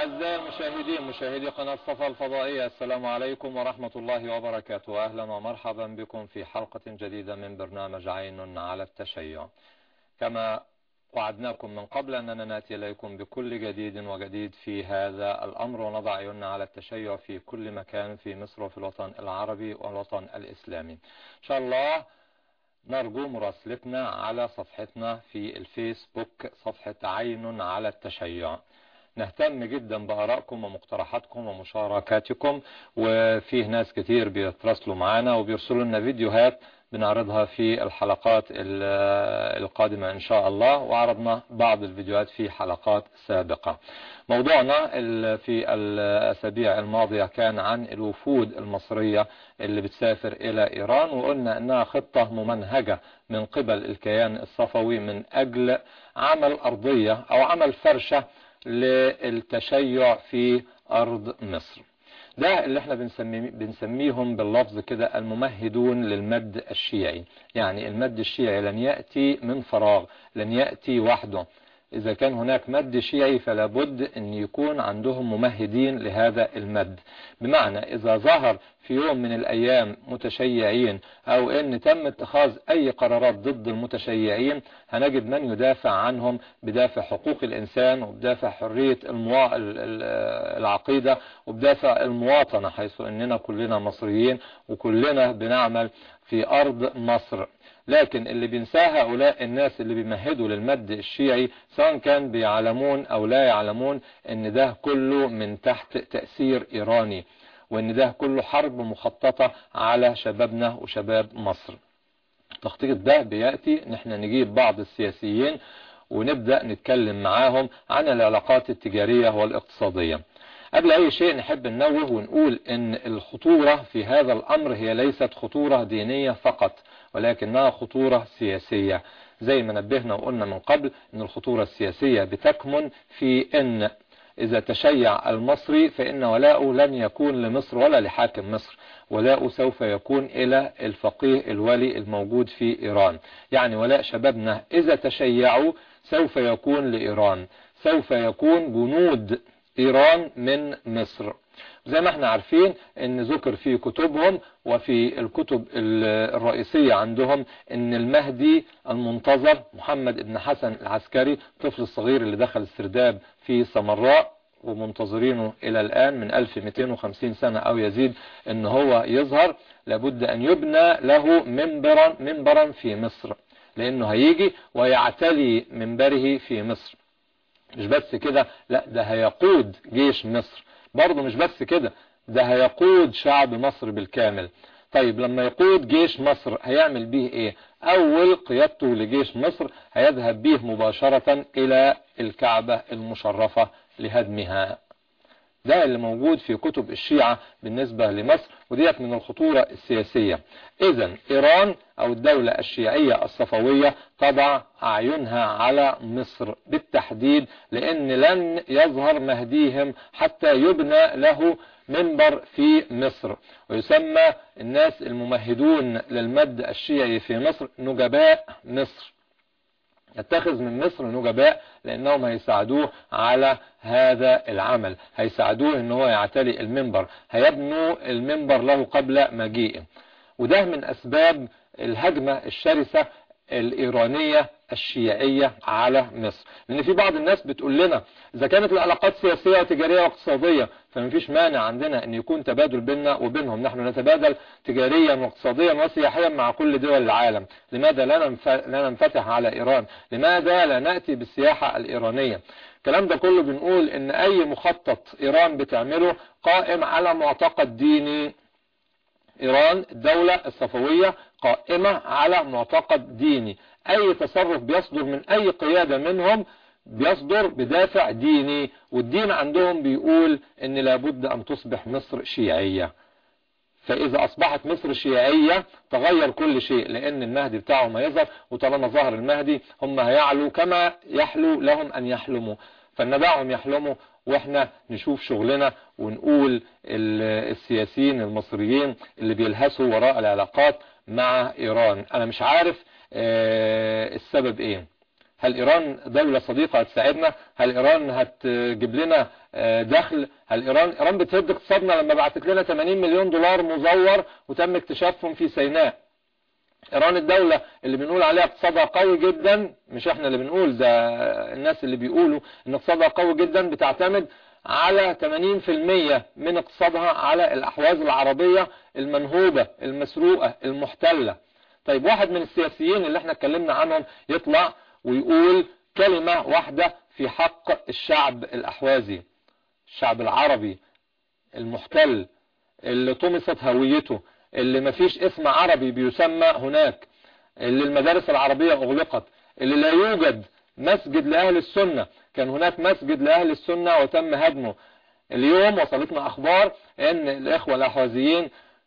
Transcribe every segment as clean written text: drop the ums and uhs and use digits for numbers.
أعزائي المشاهدين مشاهدي قناة صفا الفضائية، السلام عليكم ورحمة الله وبركاته. أهلا ومرحبا بكم في حلقة جديدة من برنامج عين على التشيع. كما وعدناكم من قبل أننا نأتي إليكم بكل جديد وجديد في هذا الأمر، ونضع عيوننا على التشيع في كل مكان في مصر وفي الوطن العربي والوطن الإسلامي. إن شاء الله نرجو مراسلتنا على صفحتنا في الفيسبوك، صفحة عين على التشيع. نهتم جدا بآرائكم ومقترحاتكم ومشاركاتكم، وفيه ناس كتير بيتراسلوا معانا وبيرسلوا لنا فيديوهات بنعرضها في الحلقات القادمة إن شاء الله، وعرضنا بعض الفيديوهات في حلقات سابقة. موضوعنا في الأسابيع الماضية كان عن الوفود المصرية اللي بتسافر إلى إيران، وقلنا أنها خطة ممنهجة من قبل الكيان الصفوي من أجل عمل أرضية أو عمل فرشة للتشيع في أرض مصر. ده اللي احنا بنسميهم باللفظ كده الممهدون للمد الشيعي. يعني المد الشيعي لن يأتي من فراغ، لن يأتي وحده. إذا كان هناك مد شيعي فلا بد أن يكون عندهم ممهدين لهذا المد. بمعنى إذا ظهر في يوم من الأيام متشيعين أو أن تم اتخاذ أي قرارات ضد المتشيعين، هنجد من يدافع عنهم بدافع حقوق الإنسان وبدافع حرية العقيدة وبدافع المواطنة، حيث أننا كلنا مصريين وكلنا بنعمل في أرض مصر. لكن اللي بينساه هؤلاء الناس اللي بيمهدوا للمد الشيعي، سواء كان بيعلمون أو لا يعلمون، ان ده كله من تحت تأثير إيراني، وان ده كله حرب مخططة على شبابنا وشباب مصر. تخطيط ده بيأتي نحن نجيب بعض السياسيين ونبدأ نتكلم معاهم عن العلاقات التجارية والاقتصادية. قبل أي شيء نحب ننوه ونقول ان الخطورة في هذا الأمر هي ليست خطورة دينية فقط، ولكنها خطورة سياسية. زي ما نبهنا وقلنا من قبل ان الخطورة السياسية بتكمن في ان إذا تشيع المصري فإن ولاؤه لن يكون لمصر ولا لحاكم مصر، ولاؤه سوف يكون إلى الفقيه الولي الموجود في إيران. يعني ولاء شبابنا إذا تشيعوا سوف يكون لإيران، سوف يكون جنود إيران من مصر. زي ما احنا عارفين ان ذكر في كتبهم وفي الكتب الرئيسية عندهم ان المهدي المنتظر محمد بن حسن العسكري، الطفل الصغير اللي دخل السرداب في سمراء ومنتظرينه الى الان من 1250 سنة او يزيد ان هو يظهر، لابد ان يبنى له منبرا في مصر، لانه هيجي ويعتلي منبره في مصر. مش بس كده، لا ده هيقود جيش مصر. برضه مش بس كده، ده هيقود شعب مصر بالكامل. طيب لما يقود جيش مصر هيعمل بيه ايه؟ اول قيادته لجيش مصر هيذهب بيه مباشرة الى الكعبة المشرفة لهدمها. ده اللي موجود في كتب الشيعة بالنسبة لمصر، وديت من الخطورة السياسية. اذا ايران او الدولة الشيعية الصفوية تضع اعينها على مصر بالتحديد، لان لن يظهر مهديهم حتى يبنى له منبر في مصر. ويسمى الناس الممهدون للمد الشيعي في مصر نجباء مصر. يتخذ من مصر نجباء لانهم هيساعدوه على هذا العمل، هيساعدوه ان هو يعتلي المنبر، هيبنوا المنبر له قبل مجيئه. وده من اسباب الهجمة الشرسة الإيرانية الشيعية على مصر. لأن في بعض الناس بتقول لنا إذا كانت العلاقات سياسية وتجارية واقتصادية فمفيش مانع عندنا أن يكون تبادل بيننا وبينهم، نحن نتبادل تجاريا واقتصاديا وسياحيا مع كل دول العالم، لماذا لا ننفتح على إيران؟ لماذا لا نأتي بالسياحة الإيرانية؟ الكلام ده كله بنقول أن أي مخطط إيران بتعمله قائم على معتقد ديني. إيران الدولة الصفوية قائمة على معتقد ديني، أي تصرف بيصدر من أي قيادة منهم بيصدر بدافع ديني، والدين عندهم بيقول إن لابد أن تصبح مصر شيعية. فإذا أصبحت مصر شيعية تغير كل شيء، لأن المهدي بتاعهم هيظهر، وطالما ظهر المهدي هم هيعلوا كما يحلو لهم أن يحلموا، فندعهم يحلموا واحنا نشوف شغلنا ونقول السياسيين المصريين اللي بيلهسوا وراء العلاقات مع إيران. أنا مش عارف السبب إيه. هل ايران دولة صديقة هتساعدنا؟ هل ايران هتجيب لنا دخل؟ هل ايران بتهد اقتصادنا لما بعتت لنا 80 مليون دولار مزور وتم اكتشافهم في سيناء. ايران الدولة اللي بنقول عليها اقتصادها قوي جدا، مش احنا اللي بنقول، ده الناس اللي بيقولوا ان اقتصادها قوي جدا، بتعتمد على 80% من اقتصادها على الاحواز العربية المنهوبة المسروقة المحتلة. طيب واحد من السياسيين اللي احنا اتكلمنا عنهم يطلع ويقول كلمة واحدة في حق الشعب الاحوازي، الشعب العربي المحتل اللي طمست هويته، اللي مفيش اسم عربي بيسمى هناك، اللي المدارس العربية اغلقت، اللي لا يوجد مسجد لأهل السنة. كان هناك مسجد لأهل السنة وتم هدمه. اليوم وصلتنا اخبار ان الاخوة الاحوازيين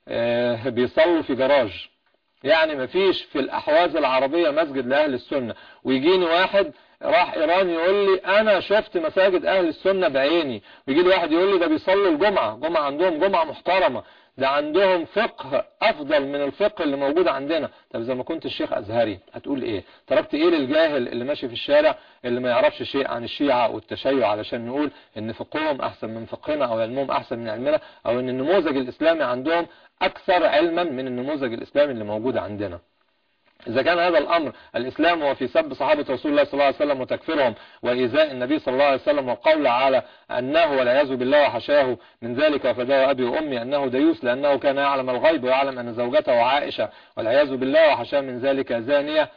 بيصلوا في جراج. يعني مفيش في الاحواز العربية مسجد لأهل السنة. ويجيني واحد راح ايران يقول لي انا شفت مساجد اهل السنة بعيني، ويجي لي واحد يقول لي ده بيصلوا الجمعة، عندهم جمعة محترمة، ده عندهم فقه افضل من الفقه اللي موجود عندنا. طب اذا ما كنت الشيخ ازهري هتقول ايه؟ تركت ايه للجاهل اللي ماشي في الشارع اللي ما يعرفش شيء عن الشيعة والتشيع علشان نقول ان فقههم احسن من فقهنا او علمهم احسن من علمنا او ان النموذج الاسلامي عندهم اكثر علما من النموذج الاسلامي اللي موجود عندنا؟ إذا كان هذا الأمر الإسلام هو في سب صحابة رسول الله صلى الله عليه وسلم وتكفيرهم وإيذاء النبي صلى الله عليه وسلم وقول على أنه والعياذ بالله وحشاه من ذلك وفداه أبي وأمي أنه ديوس لأنه كان يعلم الغيب ويعلم أن زوجته عائشة والعياذ بالله وحشاه من ذلك زانية،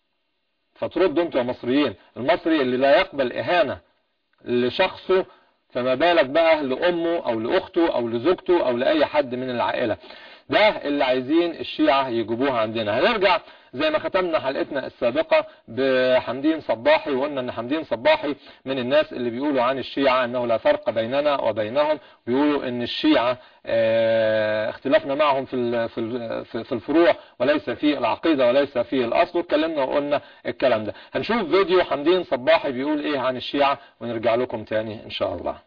فتردوا أنتم يا مصريين. المصري اللي لا يقبل إهانة لشخصه فما بالك بقى لأمه أو لأخته أو لزوجته أو لأي حد من العائلة. ده اللي عايزين الشيعة يجيبوها عندنا. هنرجع زي ما ختمنا حلقتنا السابقة بحمدين صباحي، وقلنا ان حمدين صباحي من الناس اللي بيقولوا عن الشيعة انه لا فرق بيننا وبينهم، بيقولوا ان الشيعة اختلافنا معهم في الفروع وليس في العقيدة وليس في الاصل، واتكلمنا وقلنا الكلام ده. هنشوف فيديو حمدين صباحي بيقول ايه عن الشيعة ونرجع لكم تاني ان شاء الله.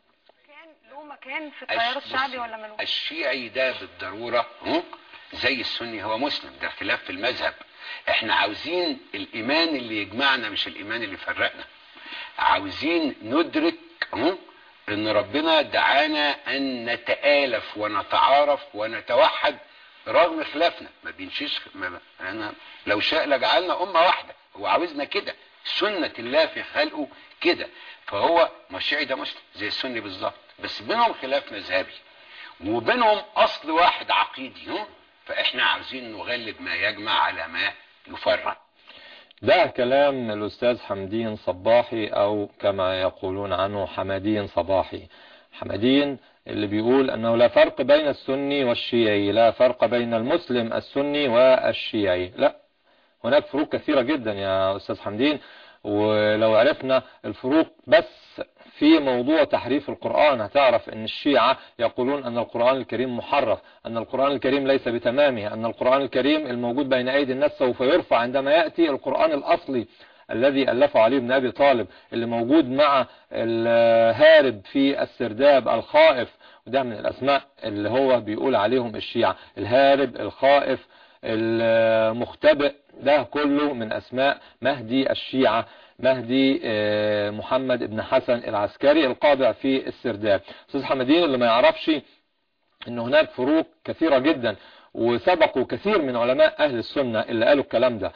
كان في التيار الشعبي ولا ملوش؟ الشيعي ده بالضرورة زي السني هو مسلم، ده اختلاف في المذهب. احنا عاوزين الايمان اللي يجمعنا مش الايمان اللي يفرقنا. عاوزين ندرك ان ربنا دعانا ان نتآلف ونتعارف ونتوحد رغم خلافنا. ما بينشيش انا لو شاء لجعلنا امة واحدة، هو عاوزنا كده، سنة الله في خلقه كده. فهو الشيعي ده مسلم زي السني بالظبط، بس بينهم خلاف مذهبي وبينهم اصل واحد عقيدي، فاحنا عاوزين نغلب ما يجمع على ما يفرق. ده كلام الأستاذ حمدين صباحي أو كما يقولون عنه حمدين صباحي. حمدين اللي بيقول أنه لا فرق بين السني والشيعي، لا فرق بين المسلم السني والشيعي. لا، هناك فروق كثيرة جدا يا أستاذ حمدين، ولو عرفنا الفروق بس في موضوع تحريف القرآن هتعرف ان الشيعة يقولون ان القرآن الكريم محرف، ان القرآن الكريم ليس بتمامه، ان القرآن الكريم الموجود بين ايدي الناس سوف يرفع عندما يأتي القرآن الاصلي الذي ألفه علي بن أبي طالب اللي موجود مع الهارب في السرداب الخائف، وده من الأسماء اللي هو بيقول عليهم الشيعة، الهارب الخائف المختبئ، ده كله من أسماء مهدي الشيعة، مهدي محمد ابن حسن العسكري القابع في السرداب. أستاذ حمدين اللي ما يعرفش ان هناك فروق كثيرة جدا، وسبقوا كثير من علماء أهل السنة اللي قالوا الكلام ده،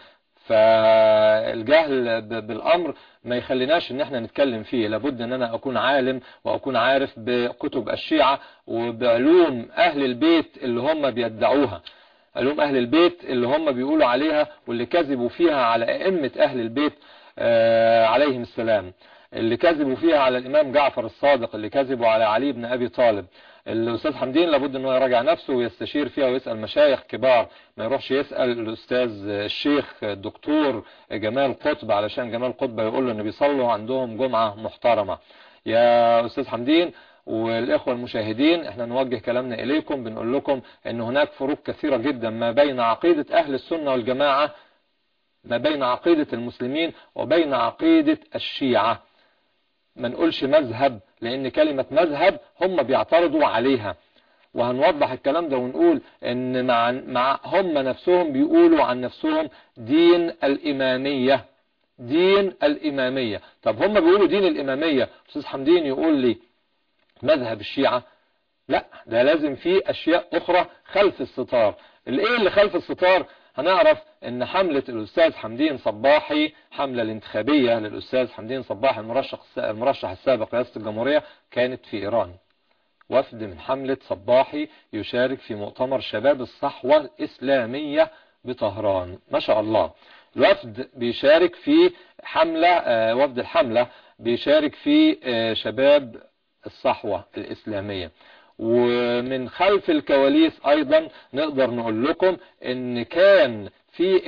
فالجهل بالأمر ما يخليناش ان احنا نتكلم فيه. لابد ان انا اكون عالم واكون عارف بكتب الشيعة وبعلوم اهل البيت اللي هم بيدعوها، علوم اهل البيت اللي هم بيقولوا عليها واللي كذبوا فيها على ائمة اهل البيت عليهم السلام، اللي كذبوا فيها على الامام جعفر الصادق، اللي كذبوا على علي بن ابي طالب. الاستاذ حمدين لابد انه يراجع نفسه ويستشير فيها ويسأل مشايخ كبار، ما يروحش يسأل الاستاذ الشيخ الدكتور جمال قطب علشان جمال قطب يقول له ان بيصلوا عندهم جمعة محترمة. يا استاذ حمدين والاخوة المشاهدين، احنا نوجه كلامنا اليكم بنقول لكم ان هناك فروق كثيرة جدا ما بين عقيدة اهل السنة والجماعة، ما بين عقيدة المسلمين وبين عقيدة الشيعة. ما نقولش مذهب، لان كلمة مذهب هم بيعترضوا عليها، وهنوضح الكلام ده ونقول ان مع هم نفسهم بيقولوا عن نفسهم دين الامامية، دين الإمامية. طب هم بيقولوا دين الإمامية، أستاذ حمدين يقول لي مذهب الشيعة؟ لا، ده لازم فيه أشياء أخرى خلف الستار. الإيه اللي خلف الستار؟ هنعرف ان حملة الأستاذ حمدين صباحي، حملة الانتخابية للأستاذ حمدين صباحي المرشح السابق رئاسة الجمهورية، كانت في إيران. وفد من حملة صباحي يشارك في مؤتمر شباب الصحوة الإسلامية بطهران. ما شاء الله. الوفد بيشارك في حملة، وفد الحملة بيشارك في شباب الصحوة الإسلامية. ومن خلف الكواليس أيضا نقدر نقول لكم ان كان في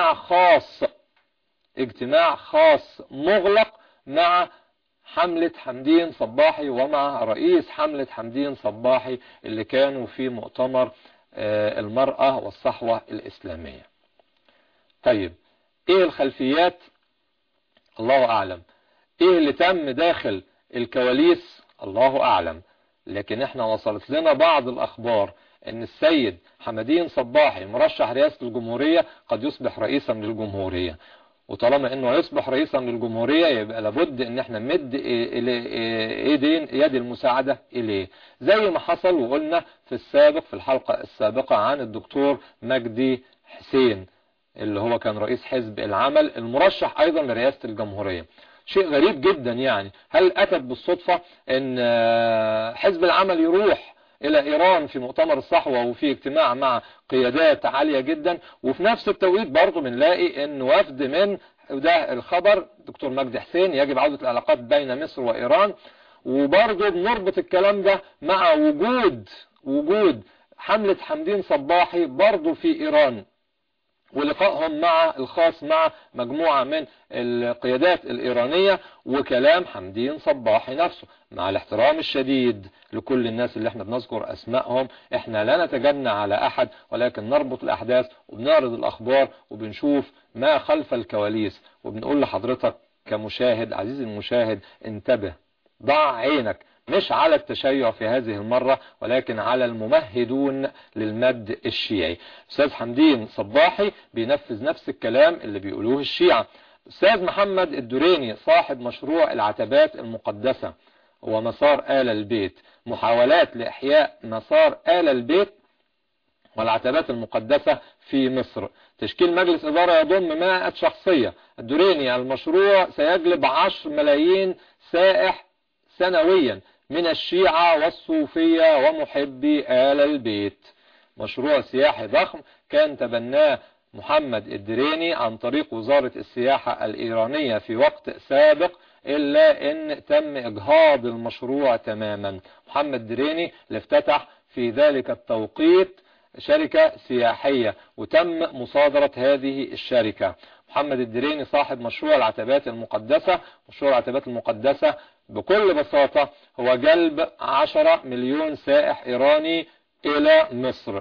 اجتماع خاص مغلق مع حملة حمدين صباحي ومع رئيس حملة حمدين صباحي اللي كانوا في مؤتمر المرأة والصحوة الإسلامية. طيب ايه الخلفيات؟ الله أعلم. ايه اللي تم داخل الكواليس؟ الله أعلم. لكن احنا وصلت لنا بعض الأخبار ان السيد حمدين صباحي مرشح رئاسة الجمهورية قد يصبح رئيسا للجمهورية. وطالما انه يصبح رئيسا للجمهورية يبقى لابد ان احنا نمد يد المساعدة اليه، زي ما حصل وقلنا في الحلقة السابقة عن الدكتور مجدي حسين اللي هو كان رئيس حزب العمل المرشح ايضا لرئاسة الجمهورية. شيء غريب جدا يعني. هل أتت بالصدفة ان حزب العمل يروح الى ايران في مؤتمر الصحوة وفي اجتماع مع قيادات عالية جدا، وفي نفس التوقيت برضو بنلاقي ان وفد من ده الخبر دكتور مجدي حسين يجب عودة العلاقات بين مصر وايران، وبرضو بنربط الكلام ده مع وجود حملة حمدين صباحي برضو في ايران ولقائهم الخاص مع مجموعة من القيادات الإيرانية وكلام حمدين صباحي نفسه. مع الاحترام الشديد لكل الناس اللي احنا بنذكر أسمائهم، احنا لا نتجنى على أحد، ولكن نربط الأحداث وبنعرض الأخبار وبنشوف ما خلف الكواليس. وبنقول لحضرتك كمشاهد، عزيزي المشاهد، انتبه، ضع عينك مش على التشيع في هذه المرة ولكن على الممهدون للمد الشيعي. أستاذ حمدين صباحي بينفذ نفس الكلام اللي بيقولوه الشيعة. أستاذ محمد الدريني صاحب مشروع العتبات المقدسة ومسار آل البيت، محاولات لإحياء مسار آل البيت والعتبات المقدسة في مصر. تشكيل مجلس إدارة يضم 100 شخصية. الدريني المشروع سيجلب 10 ملايين سائح سنويا من الشيعة والصوفية ومحبي آل البيت. مشروع سياحي ضخم كان تبناه محمد الدريني عن طريق وزارة السياحة الإيرانية في وقت سابق، إلا أن تم إجهاض المشروع تماما. محمد الدريني اللي افتتح في ذلك التوقيت شركة سياحية وتم مصادرة هذه الشركة. محمد الدريني صاحب مشروع العتبات المقدسة. مشروع العتبات المقدسة بكل بساطة هو جلب 10 مليون سائح إيراني إلى مصر.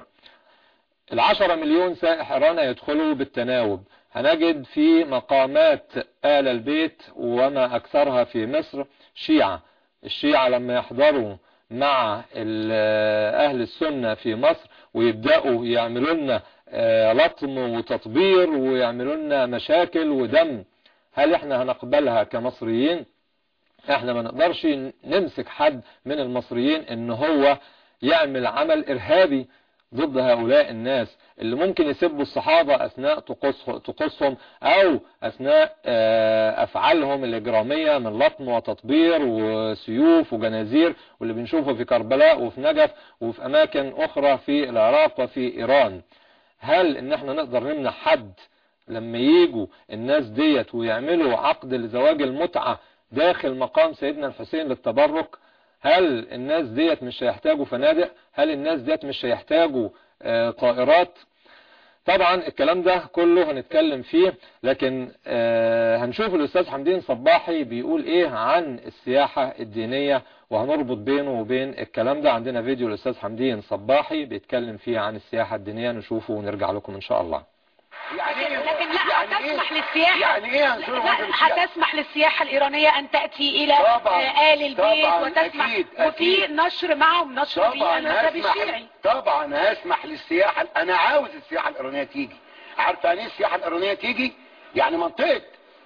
10 مليون سائح إيراني يدخلوا بالتناوب. هنجد في مقامات آل البيت وما أكثرها في مصر شيعة. الشيعة لما يحضروا مع أهل السنة في مصر ويبدأوا يعملوا لنا لطم وتطبير ويعملوا لنا مشاكل ودم، هل احنا هنقبلها كمصريين؟ احنا ما نقدرش نمسك حد من المصريين ان هو يعمل عمل ارهابي ضد هؤلاء الناس اللي ممكن يسبوا الصحابة اثناء طقوسهم او اثناء افعالهم الاجرامية من لطم وتطبير وسيوف وجنازير، واللي بنشوفه في كربلاء وفي نجف وفي اماكن اخرى في العراق وفي ايران. هل ان احنا نقدر نمنع حد لما ييجوا الناس ديت ويعملوا عقد لزواج المتعة داخل مقام سيدنا الحسين للتبرك؟ هل الناس ديت مش هيحتاجوا فنادق؟ هل الناس ديت مش هيحتاجوا طائرات؟ طبعا الكلام ده كله هنتكلم فيه، لكن هنشوف الأستاذ حمدين صباحي بيقول ايه عن السياحة الدينية وهنربط بينه وبين الكلام ده. عندنا فيديو الأستاذ حمدين صباحي بيتكلم فيه عن السياحة الدينية، نشوفه ونرجع لكم ان شاء الله. لكن لا هتسمح للسياحة، يعني ايه هتسمح للسياحة الإيرانية أن تأتي إلى آل البيت وتسمح وفي نشر معهم نشر في المذهب الشيعي. طبعا هسمح للسياحة. أنا عاوز السياحة الإيرانية تيجي. عارفة يعني ايه السياحة الإيرانية تيجي؟ يعني منطقة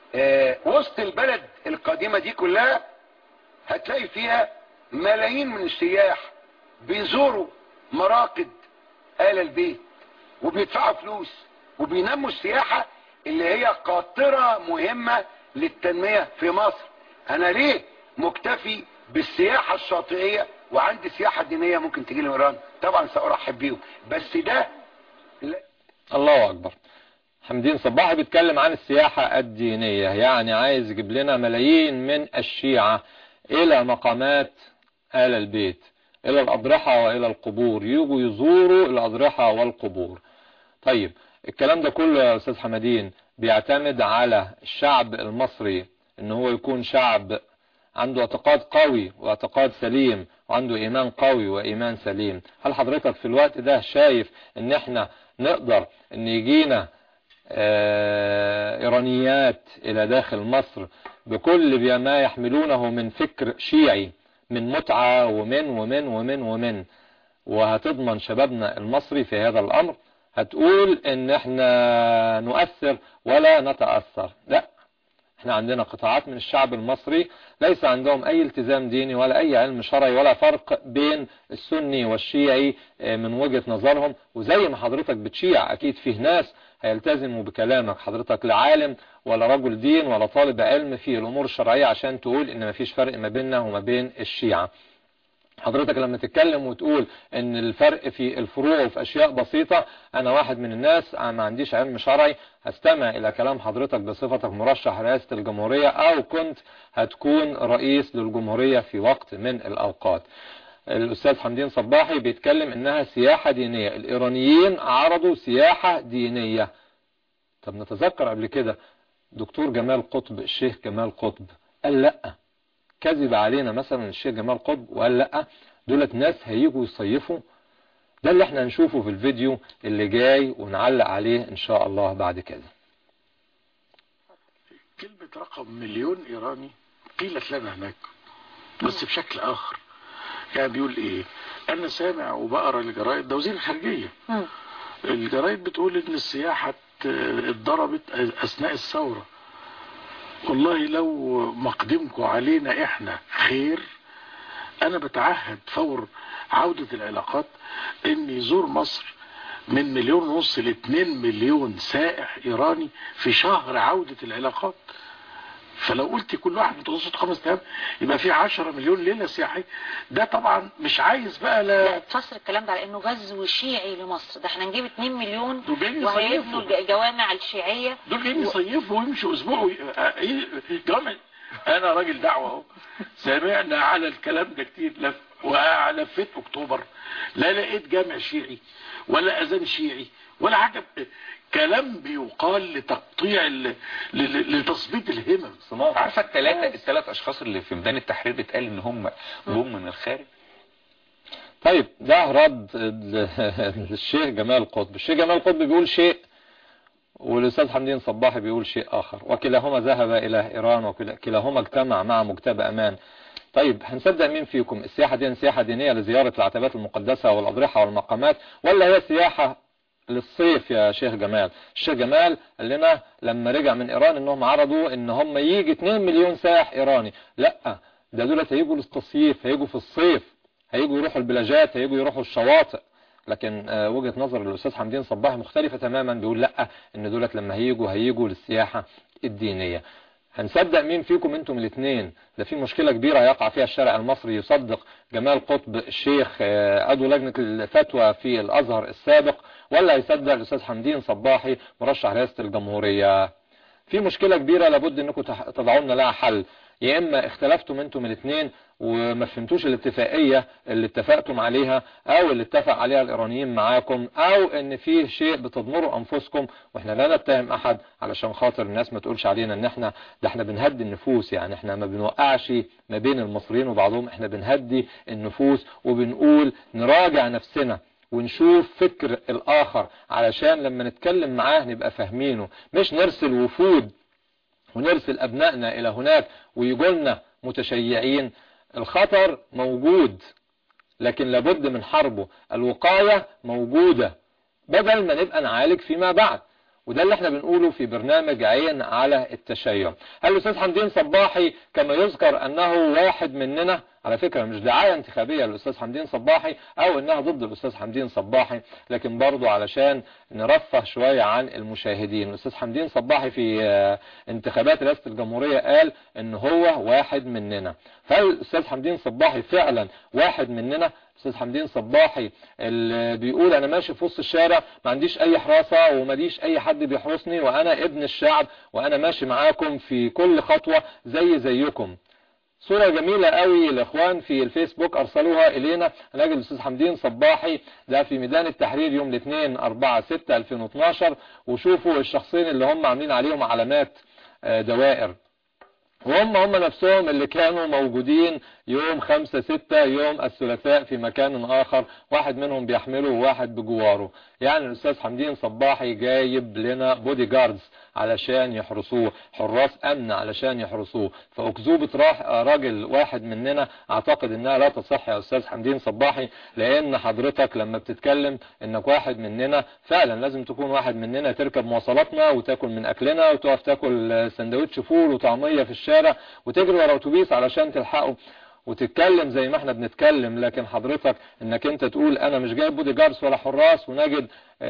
وسط البلد القديمة دي كلها هتلاقي فيها ملايين من السياح بيزوروا مراقد آل البيت وبيدفعوا فلوس وبينموا السياحة اللي هي قاطرة مهمة للتنمية في مصر. انا ليه مكتفي بالسياحة الشاطئية وعندي سياحة دينية ممكن تجي لي ايران؟ طبعا سأرحب بيهم، بس ده الله اكبر. حمدين صباحي بيتكلم عن السياحة الدينية، يعني عايز يجيب لنا ملايين من الشيعة الى مقامات آل البيت، الى الاضرحة والى القبور، يجوا يزوروا الاضرحة والقبور. طيب الكلام ده كله يا استاذ حمدين بيعتمد على الشعب المصري ان هو يكون شعب عنده اعتقاد قوي واعتقاد سليم وعنده ايمان قوي وايمان سليم. هل حضرتك في الوقت ده شايف ان احنا نقدر ان يجينا ايرانيات الى داخل مصر بكل ما يحملونه من فكر شيعي من متعة ومن وهتضمن شبابنا المصري في هذا الامر؟ هتقول ان احنا نؤثر ولا نتأثر؟ لا، احنا عندنا قطاعات من الشعب المصري ليس عندهم اي التزام ديني ولا اي علم شرعي ولا فرق بين السني والشيعي من وجهة نظرهم. وزي ما حضرتك بتشيع اكيد فيه ناس هيلتزموا بكلامك حضرتك، لا عالم ولا رجل دين ولا طالب علم في الامور الشرعية عشان تقول ان مفيش فرق ما بيننا وما بين الشيعة. حضرتك لما تتكلم وتقول ان الفرق في الفروع وفي اشياء بسيطة، انا واحد من الناس ما عنديش علم شرعي هستمع الى كلام حضرتك بصفتك مرشح رئاسة الجمهورية او كنت هتكون رئيس للجمهورية في وقت من الاوقات. الاستاذ حمدين صباحي بيتكلم انها سياحة دينية، الايرانيين عرضوا سياحة دينية. طب نتذكر قبل كده دكتور جمال قطب، الشيخ جمال قطب قال لا، كذب علينا مثلا الشيخ جمال قطب وقال لا دولت ناس هيجوا يصيفوا. ده اللي احنا هنشوفه في الفيديو اللي جاي ونعلق عليه ان شاء الله بعد كده. كلمة رقم مليون ايراني قيلت لنا هناك بس بشكل اخر. يعني بيقول ايه؟ انا سامع وبقرا الجرايد، ده وزير الخارجية، الجرايد بتقول ان السياحة اتضربت اثناء الثورة. والله لو مقدمكم علينا احنا خير، انا بتعهد فور عودة العلاقات ان يزور مصر من 1.5 مليون ل2 مليون سائح ايراني في شهر عودة العلاقات. فلو قلت كل واحد متوسط 5 ايام يبقى في 10 مليون ليلة سياحية. ده طبعا مش عايز بقى لا تفسر الكلام ده على انه غزو شيعي لمصر. ده احنا نجيب 2 مليون وهيبنوا الجوامع الشيعية، دول جايين يصيفوا ويمشوا اسبوع جوامع. انا راجل دعوة اهو، سمعنا على الكلام ده كتير. ولفت اكتوبر لا لقيت جامع شيعي ولا اذان شيعي ولا حاجة. كلام بيقال لتقطيع لتثبيت الهمم. عارفه الثلاث اشخاص اللي في ميدان التحرير بيتقال ان هم جم من الخارج. طيب ده رد الشيخ جمال قطب. الشيخ جمال قطب بيقول شيء والاستاذ حمدين صباحي بيقول شيء اخر، وكلاهما ذهب الى ايران وكلاهما اجتمع مع مجتبى امان. طيب هنصدق مين فيكم؟ السياحة دي سياحة دينية لزيارة العتبات المقدسة والأضرحة والمقامات، ولا هي سياحة للصيف يا شيخ جمال؟ الشيخ جمال قال لنا لما رجع من ايران انهم عرضوا ان هم يجي 2 مليون سائح ايراني. لا، ده دولت هيجوا للتصيف، هيجوا في الصيف، هيجوا يروحوا البلاجات، هيجوا يروحوا الشواطئ. لكن وجهة نظر الاستاذ حمدين صباحي مختلفة تماما، بيقول لا، ان دولت لما هيجوا للسياحة الدينية. هنصدق مين فيكم انتم الاثنين؟ ده في مشكلة كبيرة يقع فيها الشارع المصري. يصدق جمال قطب الشيخ عضو لجنة الفتوى في الازهر السابق، ولا يصدق الاستاذ حمدين صباحي مرشح رئاسة الجمهورية؟ في مشكلة كبيرة لابد انكم تضعوا لنا لها حل. يا اما اختلفتم انتم الاثنين وما فهمتوش الاتفاقية اللي اتفقتم عليها او اللي اتفق عليها الايرانيين معاكم، او ان فيه شيء بتضمروا انفسكم. واحنا لا نتهم احد علشان خاطر الناس ما تقولش علينا ان احنا بنهدي النفوس. يعني احنا ما بنوقعش ما بين المصريين وبعضهم، احنا بنهدي النفوس وبنقول نراجع نفسنا ونشوف فكر الاخر علشان لما نتكلم معاه نبقى فاهمينه، مش نرسل وفود ونرسل ابنائنا الى هناك ويقولنا متشيعين. الخطر موجود لكن لابد من حربه. الوقاية موجودة بدل ما نبقى نعالج فيما بعد. وده اللي احنا بنقوله في برنامج عين على التشيع. هل الأستاذ حمدين صباحي كما يذكر أنه واحد مننا؟ على فكرة مش دعاية انتخابية للأستاذ حمدين صباحي أو أنها ضد الأستاذ حمدين صباحي، لكن برضو علشان نرفه شوية عن المشاهدين. الأستاذ حمدين صباحي في انتخابات رئاسة الجمهورية قال أن هو واحد مننا. فهل الأستاذ حمدين صباحي فعلا واحد مننا؟ الأستاذ حمدين صباحي اللي بيقول أنا ماشي في وسط الشارع ما عنديش أي حراسة وماليش أي حد بيحرسني وأنا ابن الشعب وأنا ماشي معاكم في كل خطوة زيكم. صورة جميلة قوي الإخوان في الفيسبوك أرسلوها إلينا نجد الأستاذ حمدين صباحي ده في ميدان التحرير يوم الاثنين 4/6/2012، وشوفوا الشخصين اللي هم عاملين عليهم علامات دوائر، وهم نفسهم اللي كانوا موجودين يوم 5/6 يوم الثلاثاء في مكان آخر، واحد منهم بيحمله وواحد بجواره. يعني الأستاذ حمدين صباحي جايب لنا بودي جاردز علشان يحرسوه، حراس أمن علشان يحرسوه. فأكذوبة راجل واحد مننا أعتقد أنها لا تصح يا أستاذ حمدين صباحي، لأن حضرتك لما بتتكلم أنك واحد مننا فعلا لازم تكون واحد مننا، تركب مواصلاتنا وتاكل من أكلنا وتقف تاكل سندوتش فول وطعمية في الشارع وتجري ورا أتوبيس علشان تلحقه وتتكلم زي ما احنا بنتكلم. لكن حضرتك انك انت تقول انا مش جايب بودي جاردز ولا حراس، ونجد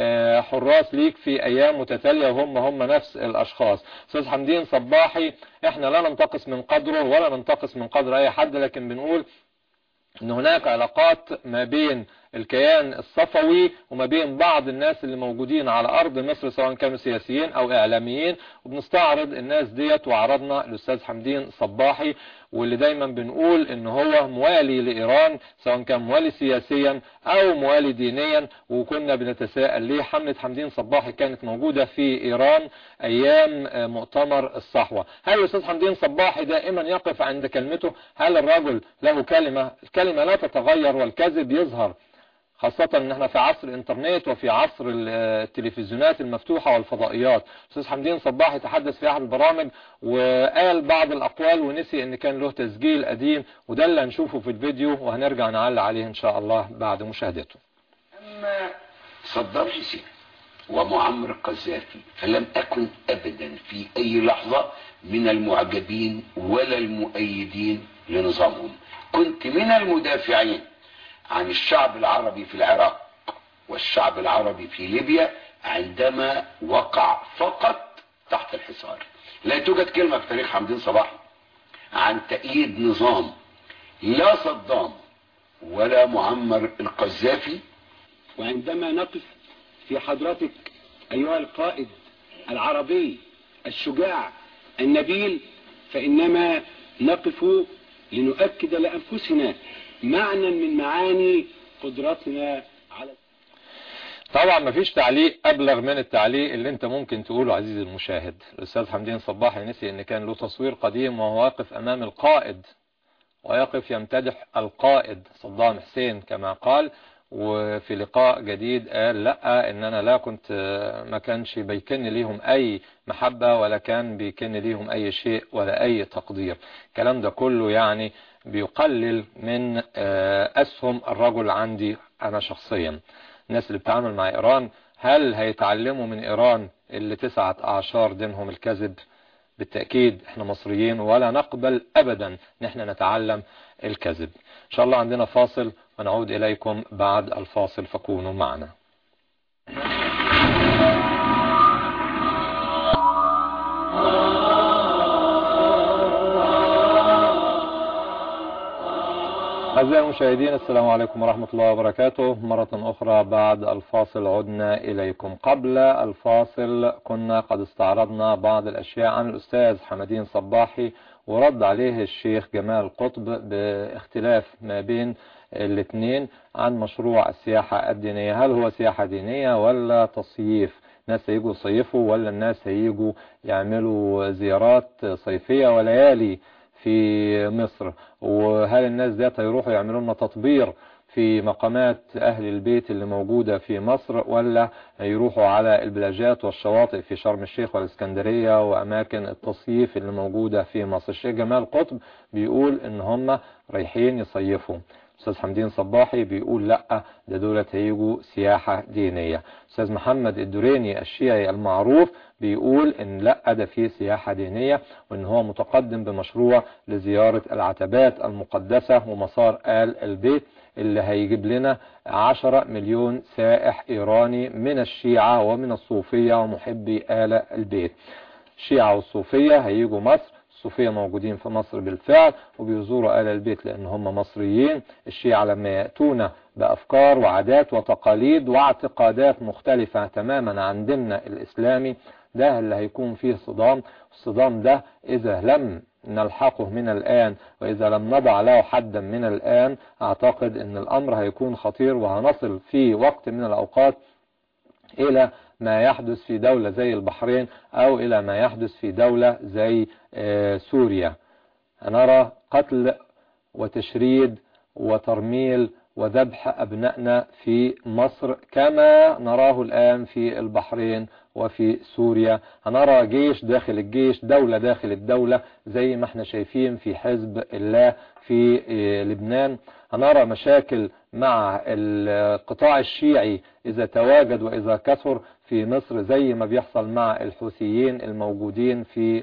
حراس ليك في ايام متتالية وهم نفس الاشخاص. استاذ حمدين صباحي احنا لا ننتقص من قدره ولا ننتقص من قدر اي حد، لكن بنقول ان هناك علاقات ما بين الكيان الصفوي وما بين بعض الناس اللي موجودين على ارض مصر سواء كانوا سياسيين او اعلاميين، وبنستعرض الناس ديت وعرضنا الاستاذ حمدين صباحي، واللي دايما بنقول ان هو موالي لإيران سواء كان موالي سياسيا او موالي دينيا. وكنا بنتساءل ليه حملة حمدين صباحي كانت موجودة في إيران ايام مؤتمر الصحوة. هل الأستاذ حمدين صباحي دائما يقف عند كلمته؟ هل الرجل له الكلمة لا تتغير والكذب يظهر، خاصة ان احنا في عصر الانترنت وفي عصر التلفزيونات المفتوحة والفضائيات؟ استاذ حمدين صباحي تحدث في احد البرامج وقال بعض الاقوال ونسي ان كان له تسجيل قديم، وده اللي هنشوفه في الفيديو وهنرجع نعلق عليه ان شاء الله بعد مشاهدته. اما صدام حسين ومعمر القذافي فلم اكن ابدا في اي لحظة من المعجبين ولا المؤيدين لنظامهم، كنت من المدافعين عن الشعب العربي في العراق والشعب العربي في ليبيا عندما وقع فقط تحت الحصار. لا توجد كلمة في تاريخ حمدين صباحي عن تأييد نظام لا صدام ولا معمر القذافي. وعندما نقف في حضرتك أيها القائد العربي الشجاع النبيل فإنما نقف لنؤكد لأنفسنا معنى من معاني قدرتنا على. طبعا مفيش تعليق ابلغ من التعليق اللي انت ممكن تقوله عزيزي المشاهد. الاستاذ حمدين صباحي نسي ان كان له تصوير قديم وهو واقف امام القائد ويقف يمتدح القائد صدام حسين كما قال، وفي لقاء جديد قال لا ان انا لا كنت ما كانش بيكن ليهم اي محبة ولا كان بيكن ليهم اي شيء ولا اي تقدير. الكلام ده كله يعني بيقلل من اسهم الرجل عندي انا شخصيا. الناس اللي بتعامل مع ايران هل هيتعلموا من ايران اللي 9 أعشار دينهم الكذب؟ بالتأكيد احنا مصريين ولا نقبل ابدا ان احنا نتعلم الكذب. ان شاء الله عندنا فاصل ونعود اليكم بعد الفاصل فكونوا معنا. أعزائي المشاهدين السلام عليكم ورحمة الله وبركاته. مرة أخرى بعد الفاصل عدنا إليكم. قبل الفاصل كنا قد استعرضنا بعض الأشياء عن الأستاذ حمدين صباحي ورد عليه الشيخ جمال قطب باختلاف ما بين الاثنين عن مشروع السياحة الدينية. هل هو سياحة دينية ولا تصييف؟ ناس هيجوا يصيفوا ولا الناس هيجوا يعملوا زيارات صيفية وليالي في مصر؟ وهل الناس ذات هيروحوا يعملوا لنا تطبير في مقامات أهل البيت اللي موجودة في مصر ولا هيروحوا على البلاجات والشواطئ في شرم الشيخ والإسكندرية وأماكن التصيف اللي موجودة في مصر؟ الشيخ جمال قطب بيقول إن هم رايحين يصيفوا. أستاذ حمدين صباحي بيقول لا، ده دولت هيجوا سياحة دينية. أستاذ محمد الدريني الشيعي المعروف بيقول ان لا، ده فيه سياحة دينية، وان هو متقدم بمشروع لزيارة العتبات المقدسة ومسار آل البيت اللي هيجيب لنا 10 مليون سائح إيراني من الشيعة ومن الصوفية ومحبي آل البيت. الشيعة والصوفية هيجوا مصر، الصوفية موجودين في مصر بالفعل وبيزوروا آل البيت لأن هم مصريين. الشيعة لما يأتون بأفكار وعادات وتقاليد واعتقادات مختلفة تماما عن ديننا الإسلامي، ده اللي هيكون فيه صدام. الصدام ده إذا لم نلحقه من الآن وإذا لم نضع له حدا من الآن، أعتقد أن الأمر هيكون خطير، وهنصل في وقت من الأوقات إلى ما يحدث في دولة زي البحرين أو إلى ما يحدث في دولة زي سوريا. هنرى قتل وتشريد وترميل وذبح أبنائنا في مصر كما نراه الآن في البحرين وفي سوريا. هنرى جيش داخل الجيش، دولة داخل الدولة، زي ما احنا شايفين في حزب الله في لبنان. هنرى مشاكل مع القطاع الشيعي إذا تواجد وإذا كثر في مصر، زي ما بيحصل مع الحوثيين الموجودين في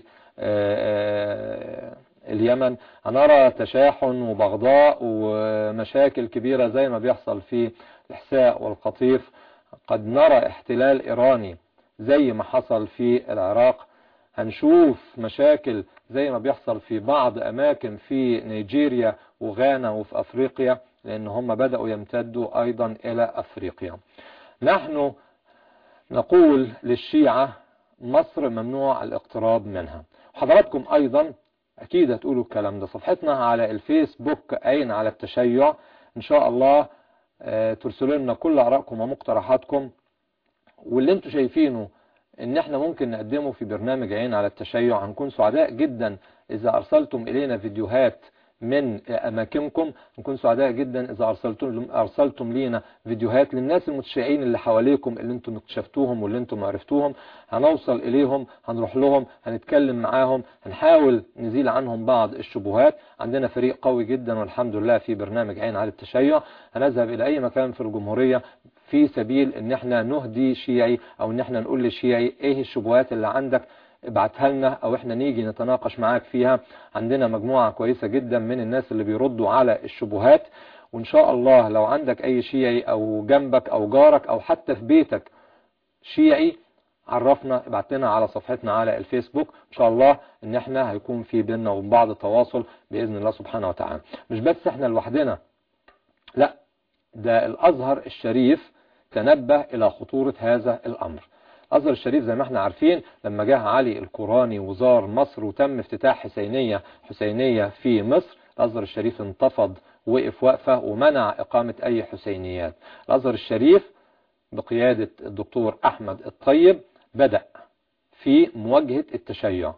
اليمن. هنرى تشاحن وبغضاء ومشاكل كبيرة زي ما بيحصل في الإحساء والقطيف. قد نرى احتلال إيراني زي ما حصل في العراق. هنشوف مشاكل زي ما بيحصل في بعض أماكن في نيجيريا وغانا وفي أفريقيا، لأن هم بدأوا يمتدوا أيضا إلى أفريقيا. نحن نقول للشيعة مصر ممنوع الاقتراب منها. وحضراتكم أيضا أكيد هتقولوا الكلام ده. صفحتنا على الفيسبوك عين على التشيع، إن شاء الله ترسلوا لنا كل آرائكم ومقترحاتكم واللي انتوا شايفينه ان احنا ممكن نقدمه في برنامج عين على التشيع. هنكون سعداء جدا اذا ارسلتم الينا فيديوهات من اماكنكم، نكون سعداء جدا اذا ارسلتم لينا فيديوهات للناس المتشيعين اللي حواليكم اللي انتم اكتشفتوهم واللي انتم عرفتوهم. هنوصل اليهم، هنروح لهم، هنتكلم معاهم، هنحاول نزيل عنهم بعض الشبهات. عندنا فريق قوي جدا والحمد لله في برنامج عين على التشيع. هنذهب الى اي مكان في الجمهورية في سبيل ان احنا نهدي شيعي او ان احنا نقول لشيعي ايه الشبهات اللي عندك، ابعتها لنا او احنا نيجي نتناقش معاك فيها. عندنا مجموعة كويسة جدا من الناس اللي بيردوا على الشبهات. وان شاء الله لو عندك اي شيعي او جنبك او جارك او حتى في بيتك شيعي، عرفنا، ابعت لنا على صفحتنا على الفيسبوك. ان شاء الله ان احنا هيكون في بيننا وبين بعض تواصل باذن الله سبحانه وتعالى. مش بس احنا لوحدنا، لا، ده الازهر الشريف تنبه الى خطورة هذا الامر. الازهر الشريف زي ما احنا عارفين لما جه علي القراني وزار مصر وتم افتتاح حسينية في مصر، الازهر الشريف انتفض، وقف وقفة ومنع اقامة اي حسينيات. الازهر الشريف بقيادة الدكتور احمد الطيب بدأ في مواجهة التشيع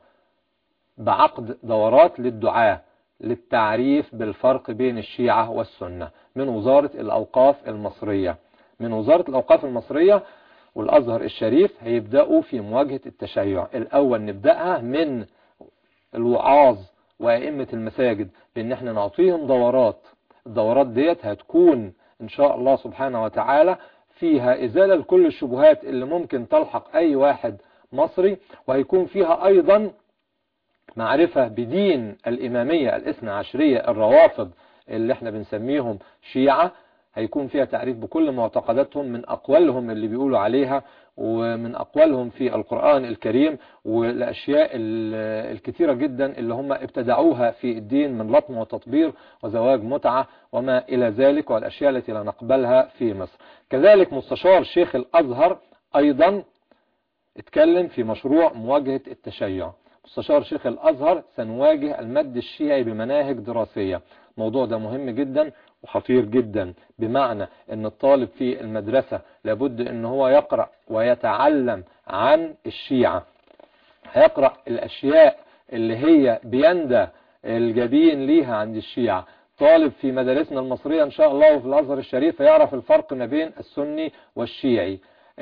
بعقد دورات للدعاة للتعريف بالفرق بين الشيعة والسنة من وزارة الأوقاف المصرية. من وزارة الأوقاف المصرية والأزهر الشريف هيبدأوا في مواجهة التشيع. الأول نبدأها من الوعاظ وأئمة المساجد بأن احنا نعطيهم دورات. الدورات ديت هتكون إن شاء الله سبحانه وتعالى فيها إزالة لكل الشبهات اللي ممكن تلحق أي واحد مصري، وهيكون فيها أيضا معرفة بدين الإمامية الاثنى عشرية الروافض اللي احنا بنسميهم شيعة. هيكون فيها تعريف بكل معتقداتهم من أقوالهم اللي بيقولوا عليها ومن أقوالهم في القرآن الكريم والأشياء الكثيرة جدا اللي هم ابتدعوها في الدين من لطم وتطبير وزواج متعة وما إلى ذلك، والأشياء التي لا نقبلها في مصر. كذلك مستشار شيخ الأزهر أيضا اتكلم في مشروع مواجهة التشيع. مستشار شيخ الأزهر سنواجه المد الشيعي بمناهج دراسية. الموضوع ده مهم جدا وخطير جدا، بمعنى ان الطالب في المدرسة لابد ان هو يقرأ ويتعلم عن الشيعة، هيقرأ الاشياء اللي هي بيندى الجبين ليها عند الشيعة. طالب في مدارسنا المصرية ان شاء الله وفي الازهر الشريف هيعرف الفرق ما بين السني والشيعي.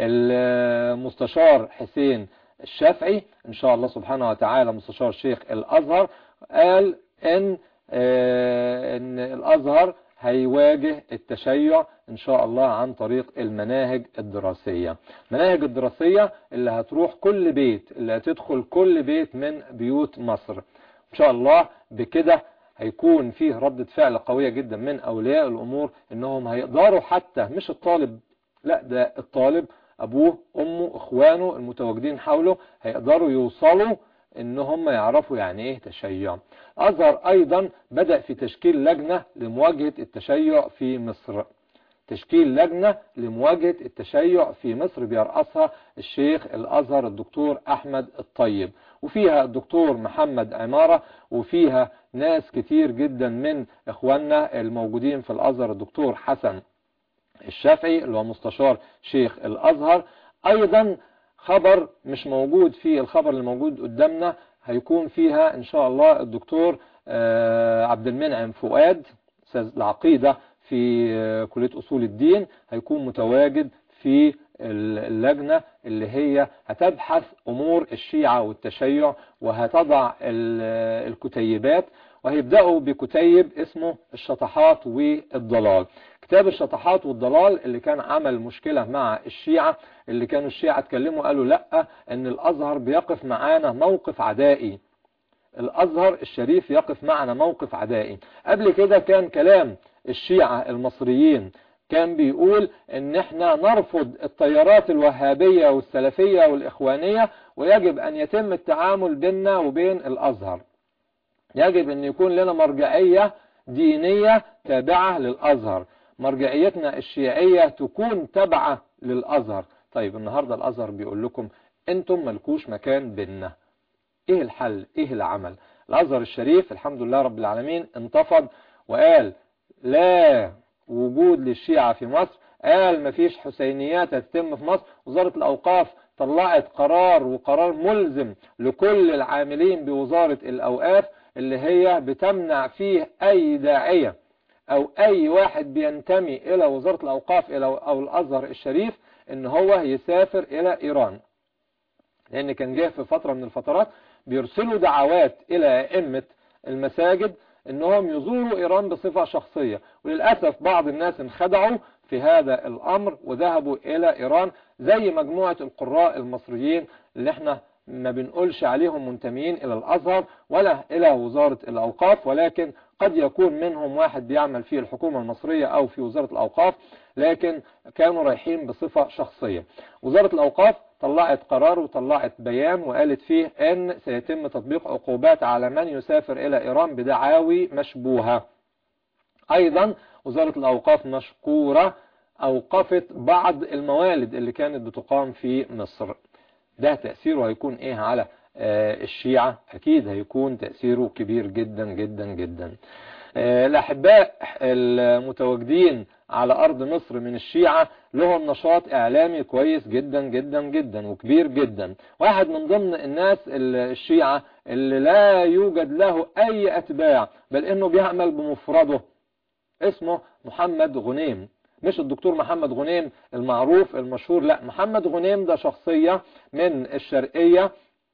المستشار حسين الشافعي ان شاء الله سبحانه وتعالى مستشار شيخ الازهر قال ان الازهر هيواجه التشيع إن شاء الله عن طريق المناهج الدراسية. المناهج الدراسية اللي هتروح كل بيت، اللي هتدخل كل بيت من بيوت مصر إن شاء الله. بكده هيكون فيه ردة فعل قوية جدا من أولياء الأمور، إنهم هيقدروا حتى مش الطالب، لا ده الطالب أبوه أمه إخوانه المتواجدين حوله هيقدروا يوصلوا إن هم يعرفوا يعني إيه تشيع. أزهر أيضا بدأ في تشكيل لجنة لمواجهة التشيع في مصر، تشكيل لجنة لمواجهة التشيع في مصر بيرأسها الشيخ الأزهر الدكتور أحمد الطيب، وفيها الدكتور محمد عمارة، وفيها ناس كتير جدا من إخواننا الموجودين في الأزهر، الدكتور حسن الشافعي اللي هو مستشار شيخ الأزهر. أيضا خبر مش موجود في الخبر اللي موجود قدامنا، هيكون فيها إن شاء الله الدكتور عبد المنعم فؤاد أستاذ العقيدة في كلية أصول الدين، هيكون متواجد في اللجنة اللي هي هتبحث أمور الشيعة والتشيع، وهتضع الكتيبات، وهيبدأوا بكتيب اسمه الشطحات والضلال. كتاب الشطحات والضلال اللي كان عمل مشكلة مع الشيعة، اللي كانوا الشيعة اتكلموا قالوا لا، ان الأزهر بيقف معانا موقف عدائي، الأزهر الشريف يقف معنا موقف عدائي. قبل كده كان كلام الشيعة المصريين كان بيقول ان احنا نرفض التيارات الوهابية والسلفية والإخوانية، ويجب ان يتم التعامل بيننا وبين الأزهر، يجب ان يكون لنا مرجعية دينية تابعة للأزهر، مرجعيتنا الشيعية تكون تابعة للأزهر. طيب النهاردة الأزهر بيقول لكم انتم ملكوش مكان بيننا. ايه الحل؟ ايه العمل؟ الأزهر الشريف الحمد لله رب العالمين انتفض وقال لا وجود للشيعة في مصر، قال مفيش حسينيات هتتم في مصر. وزارة الأوقاف طلعت قرار، وقرار ملزم لكل العاملين بوزارة الأوقاف، اللي هي بتمنع فيه أي داعية أو أي واحد بينتمي إلى وزارة الأوقاف أو الأزهر الشريف إن هو يسافر إلى إيران. لأن كان جه في فترة من الفترات بيرسلوا دعوات إلى أئمة المساجد إنهم يزوروا إيران بصفة شخصية، وللأسف بعض الناس انخدعوا في هذا الأمر وذهبوا إلى إيران، زي مجموعة القراء المصريين اللي احنا ما بنقولش عليهم منتمين إلى الأزهر ولا إلى وزارة الأوقاف، ولكن قد يكون منهم واحد بيعمل في الحكومة المصرية أو في وزارة الأوقاف، لكن كانوا رايحين بصفة شخصية. وزارة الأوقاف طلعت قرار وطلعت بيان وقالت فيه أن سيتم تطبيق عقوبات على من يسافر إلى إيران بدعاوي مشبوهة. أيضا وزارة الأوقاف مشكورة أوقفت بعض الموالد اللي كانت بتقام في مصر. ده تأثيره هيكون إيه على الشيعة؟ أكيد هيكون تأثيره كبير جدا جدا جدا. الأحباء المتواجدين على أرض مصر من الشيعة لهم نشاط إعلامي كويس جدا جدا جدا وكبير جدا. واحد من ضمن الناس الشيعة اللي لا يوجد له أي أتباع بل إنه بيعمل بمفرده اسمه محمد غنيم، مش الدكتور محمد غنيم المعروف المشهور، لا، محمد غنيم ده شخصية من الشرقية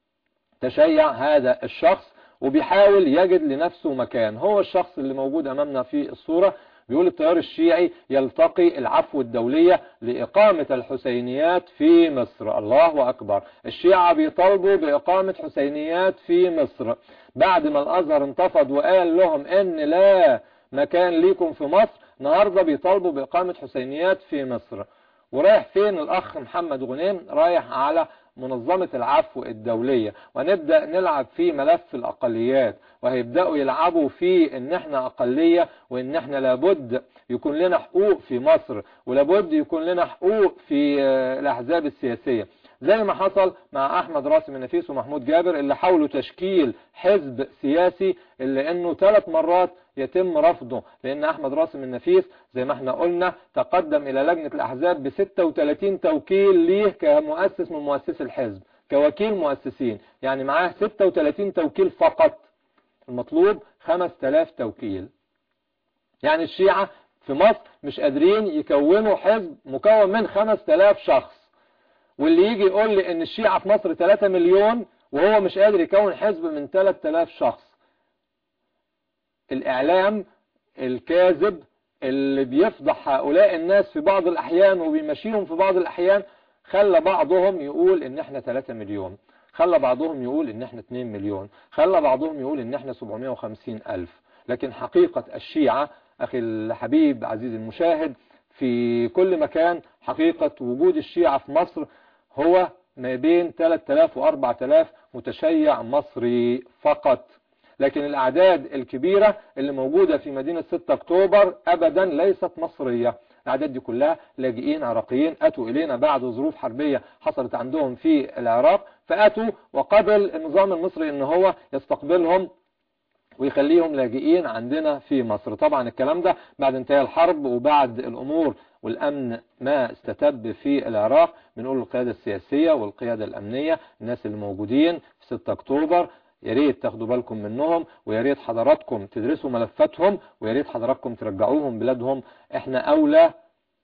تشيع هذا الشخص وبيحاول يجد لنفسه مكان. هو الشخص اللي موجود أمامنا في الصورة بيقول التيار الشيعي يلتقي العفو الدولية لإقامة الحسينيات في مصر. الله أكبر، الشيعة بيطالبوا بإقامة حسينيات في مصر بعد ما الأزهر انتفض وقال لهم إن لا مكان ليكم في مصر. النهاردة بيطالبوا بإقامة حسينيات في مصر. ورايح فين الأخ محمد غنيم؟ رايح على منظمة العفو الدولية، ونبدأ نلعب في ملف الأقليات، وهيبدأوا يلعبوا في إن احنا أقلية، وإن احنا لابد يكون لنا حقوق في مصر، ولابد يكون لنا حقوق في الأحزاب السياسية، زي ما حصل مع أحمد راسم النفيس ومحمود جابر اللي حاولوا تشكيل حزب سياسي، اللي إنه 3 مرات يتم رفضه، لأن أحمد راسم النفيس زي ما احنا قلنا تقدم إلى لجنة الأحزاب ب36 توكيل ليه كمؤسس من مؤسسي الحزب، كوكيل مؤسسين، يعني معاه 36 توكيل فقط، المطلوب 5000 توكيل. يعني الشيعة في مصر مش قادرين يكونوا حزب مكون من 5000 شخص، واللي يجي يقول لي ان الشيعة في مصر 3 مليون وهو مش قادر يكون حزب من 3000 شخص. الإعلام الكاذب اللي بيفضح هؤلاء الناس في بعض الأحيان وبيمشيهم في بعض الأحيان خلى بعضهم يقول ان احنا 3 مليون، خلى بعضهم يقول ان احنا 2 مليون، خلى بعضهم يقول ان احنا 750 ألف. لكن حقيقة الشيعة أخي الحبيب عزيزي المشاهد في كل مكان، حقيقة وجود الشيعة في مصر هو ما بين 3000 و 4000 متشيع مصري فقط. لكن الأعداد الكبيرة اللي موجودة في مدينة 6 أكتوبر أبدا ليست مصرية. الأعداد دي كلها لاجئين عراقيين أتوا إلينا بعد ظروف حربية حصلت عندهم في العراق، فأتوا وقبل النظام المصري إن هو يستقبلهم ويخليهم لاجئين عندنا في مصر. طبعا الكلام ده بعد انتهاء الحرب وبعد الأمور والأمن ما استتب في العراق. بنقول القيادة السياسية والقيادة الأمنية الناس اللي موجودين في 6 أكتوبر يا ريت تاخدوا بالكم منهم، ويا ريت حضراتكم تدرسوا ملفاتهم، ويا ريت حضراتكم ترجعوهم بلادهم. احنا أولى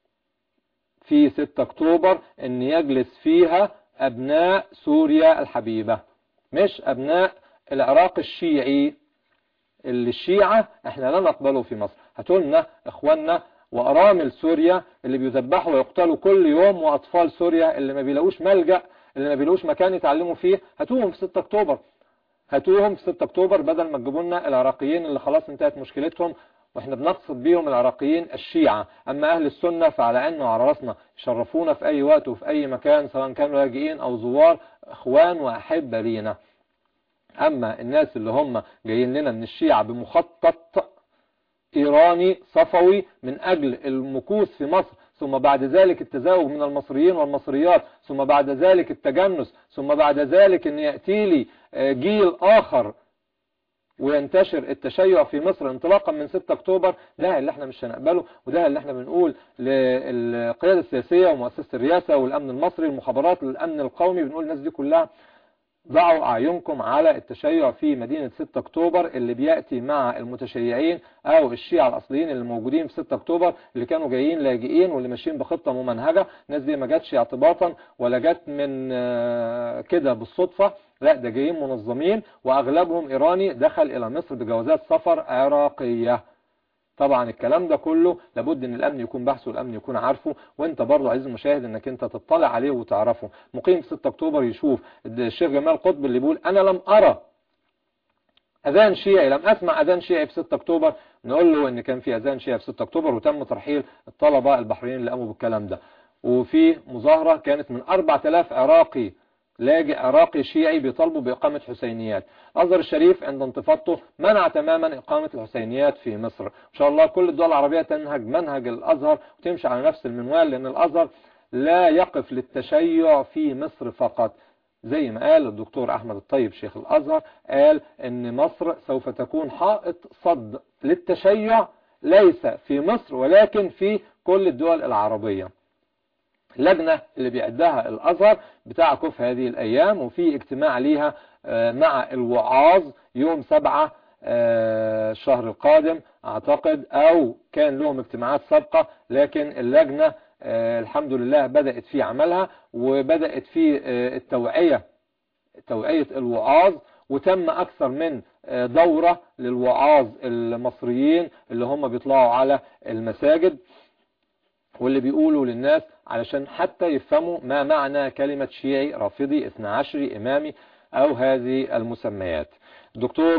في 6 أكتوبر ان يجلس فيها أبناء سوريا الحبيبة مش أبناء العراق الشيعي. اللي الشيعة احنا لا نقبله في مصر. هاتولنا اخواننا وأرامل سوريا اللي بيذبحوا ويقتلوا كل يوم، وأطفال سوريا اللي ما بيلاقوش ملجأ، اللي ما بيلاقوش مكان يتعلموا فيه، هاتوهم في 6 أكتوبر. هاتوهم في 6 أكتوبر بدل ما تجيبوا لنا العراقيين اللي خلاص انتهت مشكلتهم، واحنا بنقصد بيهم العراقيين الشيعة. أما أهل السنة فعلى عيننا وعلى راسنا، يشرفونا في أي وقت وفي أي مكان سواء كانوا لاجئين أو زوار، إخوان وأحبة لينا. أما الناس اللي هم جايين لنا من الشيعة بمخطط إيراني صفوي من أجل المكوث في مصر، ثم بعد ذلك التزاوج من المصريين والمصريات، ثم بعد ذلك التجنس، ثم بعد ذلك أن يأتي لي جيل آخر وينتشر التشيع في مصر انطلاقا من 6 أكتوبر، ده اللي احنا مش هنقبله. وده اللي احنا بنقول للقيادة السياسية ومؤسسة الرئاسة والأمن المصري المخابرات للأمن القومي، بنقول الناس دي كلها ضعوا أعينكم على التشيع في مدينة 6 أكتوبر اللي بيأتي مع المتشيعين أو الشيعة الأصليين اللي موجودين في 6 أكتوبر اللي كانوا جايين لاجئين واللي ماشيين بخطة ممنهجة. الناس دي ما جاتش اعتباطا ولا جات من كده بالصدفة، لا ده جايين منظمين وأغلبهم إيراني دخل إلى مصر بجوازات سفر عراقية. طبعا الكلام ده كله لابد ان الامن يكون بحثه والامن يكون عارفه، وانت برضو عايز المشاهد انك انت تطلع عليه وتعرفه. مقيم في 6 أكتوبر يشوف الشيخ جمال قطب اللي بيقول انا لم ارى اذان شيعي، لم اسمع اذان شيعي في 6 أكتوبر. نقول له ان كان في اذان شيعي في 6 أكتوبر وتم ترحيل الطلبة البحريين اللي قاموا بالكلام ده، وفي مظاهرة كانت من 4000 عراقي لاجئ عراقي شيعي بيطالبوا بإقامة حسينيات. الأزهر الشريف عند انتفاضته منع تماما إقامة الحسينيات في مصر. إن شاء الله كل الدول العربية تنهج منهج الأزهر وتمشي على نفس المنوال، لأن الأزهر لا يقف للتشيع في مصر فقط. زي ما قال الدكتور أحمد الطيب شيخ الأزهر، قال إن مصر سوف تكون حائط صد للتشيع ليس في مصر ولكن في كل الدول العربية. اللجنة اللي بيعدها الأزهر بتعكف هذه الأيام، وفي اجتماع ليها مع الوعاظ يوم 7 الشهر القادم أعتقد، أو كان لهم اجتماعات سابقة، لكن اللجنة الحمد لله بدأت في عملها وبدأت في توعية الوعاظ، وتم أكثر من دورة للوعاظ المصريين اللي هم بيطلعوا على المساجد واللي بيقولوا للناس علشان حتى يفهموا ما معنى كلمة شيعي رافضي 12 إمامي أو هذه المسميات. دكتور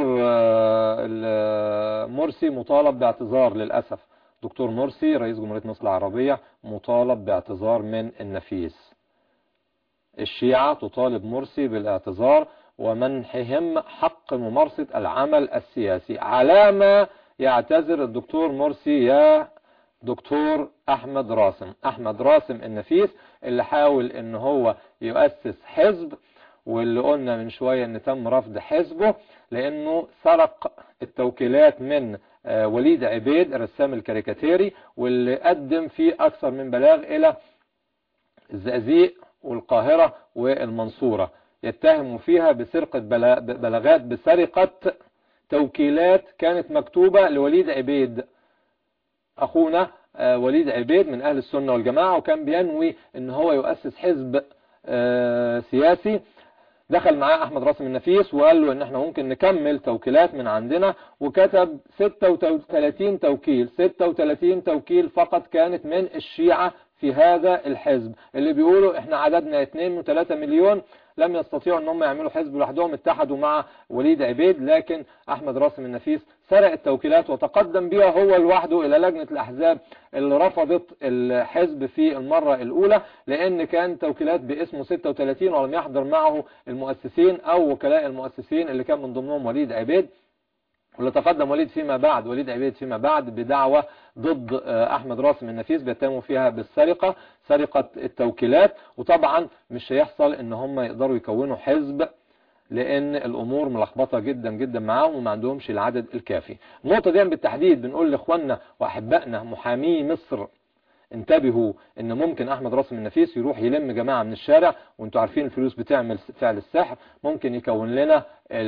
مرسي مطالب باعتذار للأسف. دكتور مرسي رئيس جمهورية مصر العربية مطالب باعتذار من النفيس. الشيعة تطالب مرسي بالاعتذار ومنحهم حق ممارسة العمل السياسي. على ما يعتذر الدكتور مرسي يا دكتور أحمد راسم النفيس اللي حاول ان هو يؤسس حزب، واللي قلنا من شوية ان تم رفض حزبه لانه سرق التوكيلات من وليد عبيد الرسام الكاريكاتيري، واللي قدم فيه اكثر من بلاغ الى الزقازيق والقاهرة والمنصورة، يتهم فيها بسرقة بلاغات بسرقة توكيلات كانت مكتوبة لوليد عبيد أخونا وليد عبيد من أهل السنة والجماعة، وكان بينوي ان هو يؤسس حزب سياسي دخل معاه احمد راسم النفيس وقال له ان احنا ممكن نكمل توكيلات من عندنا، وكتب 36 توكيل، 36 توكيل فقط كانت من الشيعة في هذا الحزب اللي بيقولوا احنا عددنا 2 و3 مليون، لم يستطيعوا ان هم يعملوا حزب لوحدهم، اتحدوا مع وليد عبيد، لكن احمد راسم النفيس سرق التوكيلات وتقدم بها هو لوحده الى لجنة الاحزاب اللي رفضت الحزب في المرة الاولى، لان كان توكيلات باسمه 36 ولم يحضر معه المؤسسين او وكلاء المؤسسين اللي كان من ضمنهم وليد عبيد، واللي تقدم وليد عبيد فيما بعد بدعوة ضد احمد راسم النفيس بيتهموا فيها بالسرقة، سرقة التوكيلات. وطبعا مش هيحصل ان هم يقدروا يكونوا حزب لان الامور ملخبطة جدا جدا معاهم وما عندهمش العدد الكافي. النقطة دي بالتحديد بنقول لاخواننا واحبائنا محامي مصر انتبهوا ان ممكن احمد راسم النفيس يروح يلم جماعة من الشارع، وانتوا عارفين الفلوس بتعمل فعل السحر، ممكن يكون لنا